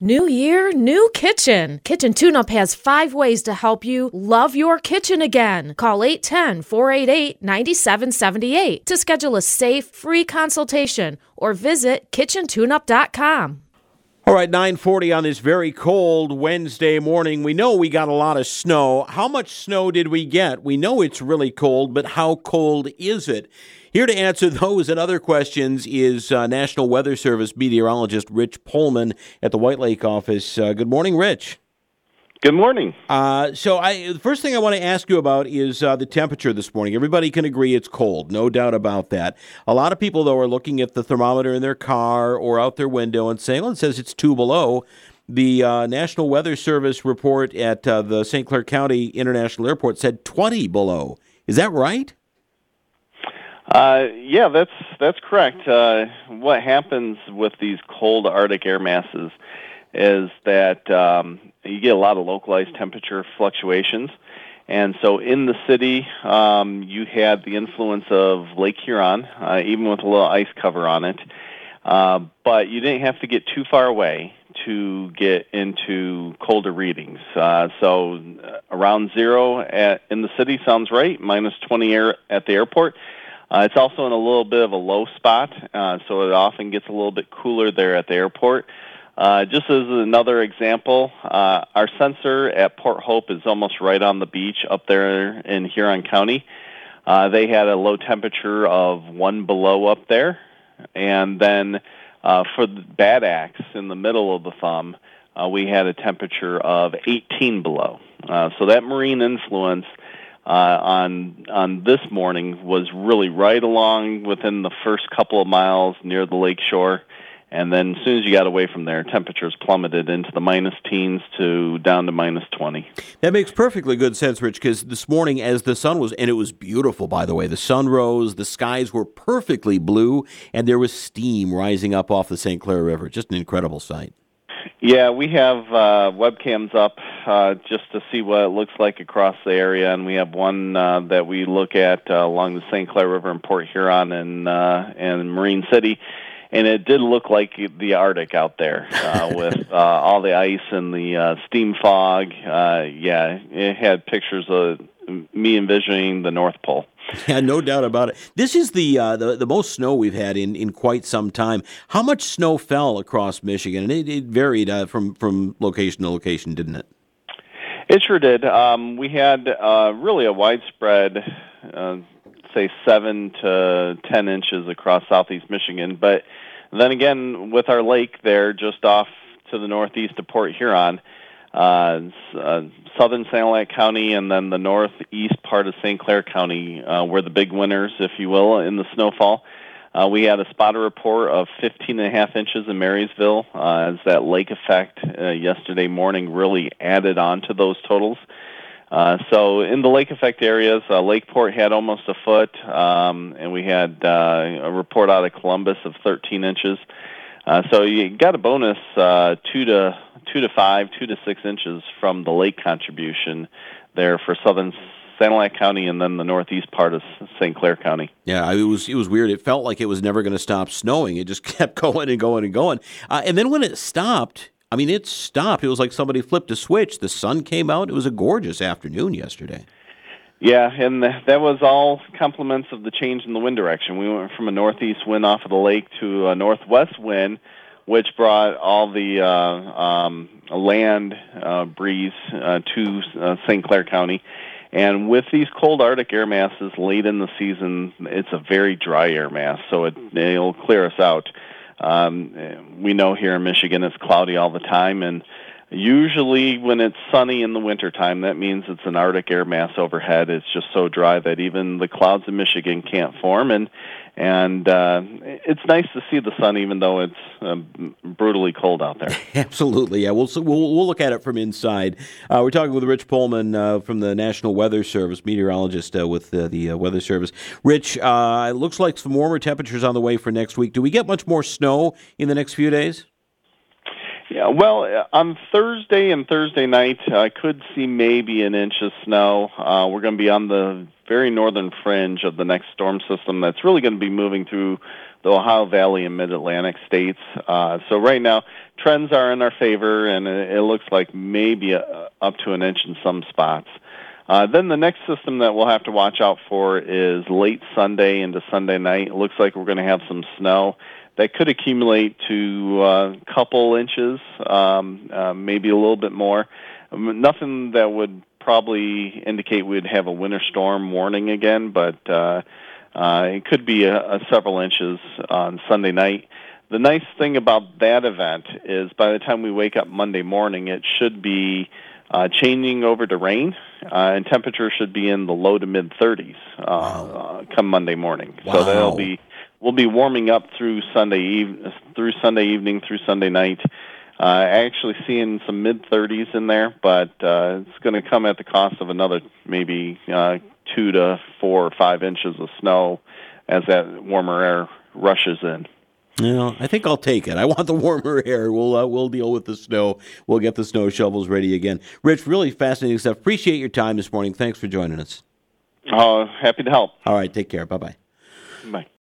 New year, new kitchen. Kitchen Tune-Up has 5 ways to help you love your kitchen again. Call 810-488-9778 to schedule a safe, free consultation or visit kitchentuneup.com. All right, 9:40 on this very cold Wednesday morning. We know we got a lot of snow. How much snow did we get? We know it's really cold, but how cold is it? Here to answer those and other questions is National Weather Service meteorologist Rich Pohlman at the White Lake office. Good morning, Rich. Good morning. The first thing I want to ask you about is the temperature this morning. Everybody can agree it's cold, no doubt about that. A lot of people, though, are looking at the thermometer in their car or out their window and saying, well, it says it's 2 below. The National Weather Service report at the St. Clair County International Airport said 20 below. Is that right? Yeah, that's correct. What happens with these cold Arctic air masses is that you get a lot of localized temperature fluctuations. And so in the city, you had the influence of Lake Huron, even with a little ice cover on it. But you didn't have to get too far away to get into colder readings. So around 0 in the city sounds right, minus 20 at the airport. It's also in a little bit of a low spot, so it often gets a little bit cooler there at the airport. Just as another example, our sensor at Port Hope is almost right on the beach up there in Huron County. They had a low temperature of 1 below up there. And then for the Bad Axe in the middle of the thumb, we had a temperature of 18 below. So that marine influence on this morning was really right along within the first couple of miles near the lake shore, and then as soon as you got away from there, temperatures plummeted into the minus teens to down to minus 20. That makes perfectly good sense, Rich, because this morning as the sun was, and it was beautiful, by the way, the sun rose, the skies were perfectly blue, and there was steam rising up off the St. Clair River. Just an incredible sight. Yeah, we have webcams up just to see what it looks like across the area, and we have one that we look at along the St. Clair River in Port Huron and Marine City, and it did look like the Arctic out there with all the ice and the steam fog. Yeah, it had pictures of me envisioning the North Pole. Yeah, no doubt about it. This is the most snow we've had in quite some time. How much snow fell across Michigan? And it varied from location to location, didn't it? It sure did. We had really a widespread, say 7 to 10 inches across southeast Michigan. But then again, with our lake there just off to the northeast of Port Huron, southern Sanilac County and then the northeast part of St. Clair County were the big winners, if you will, in the snowfall. We had a spotter report of 15.5 inches in Marysville as that lake effect yesterday morning really added on to those totals. So in the lake effect areas, Lakeport had almost a foot, and we had a report out of Columbus of 13 inches. So you got a bonus 2 to 5, 2 to 6 inches from the lake contribution there for southern Sanilac County and then the northeast part of St. Clair County. Yeah, it was weird. It felt like it was never going to stop snowing. It just kept going and going and going. And then when it stopped, it stopped. It was like somebody flipped a switch. The sun came out. It was a gorgeous afternoon yesterday. Yeah, and that was all compliments of the change in the wind direction. We went from a northeast wind off of the lake to a northwest wind, which brought all the land breeze to St. Clair Counny. And with these cold Arctic air masses late in the season, it's a very dry air mass, so it'll clear us out. We know here in Michigan it's cloudy all the time, and usually when it's sunny in the wintertime, that means it's an Arctic air mass overhead. It's just so dry that even the clouds in Michigan can't form, and it's nice to see the sun even though it's brutally cold out there. Absolutely, yeah. We'll look at it from inside. We're talking with Rich Pohlman from the National Weather Service, meteorologist with the Weather Service. Rich, it looks like some warmer temperatures on the way for next week. Do we get much more snow in the next few days? Yeah, well, on Thursday and Thursday night, I could see maybe an inch of snow. We're going to be on the very northern fringe of the next storm system that's really going to be moving through the Ohio Valley and Mid-Atlantic states. So right now, trends are in our favor, and it looks like maybe up to an inch in some spots. Then the next system that we'll have to watch out for is late Sunday into Sunday night. It looks like we're going to have some snow that could accumulate to a couple inches, maybe a little bit more. Nothing that would probably indicate we'd have a winter storm warning again, but it could be several inches on Sunday night. The nice thing about that event is by the time we wake up Monday morning, it should be changing over to rain, and temperature should be in the low to mid 30s come Monday morning. Wow. So we'll be warming up through Sunday evening, through Sunday night. Actually seeing some mid 30s in there, but it's going to come at the cost of another maybe 2 to 4 or 5 inches of snow as that warmer air rushes in. I think I'll take it. I want the warmer air. We'll deal with the snow. We'll get the snow shovels ready again. Rich, really fascinating stuff. Appreciate your time this morning. Thanks for joining us. Happy to help. All right, take care. Bye-bye. Bye.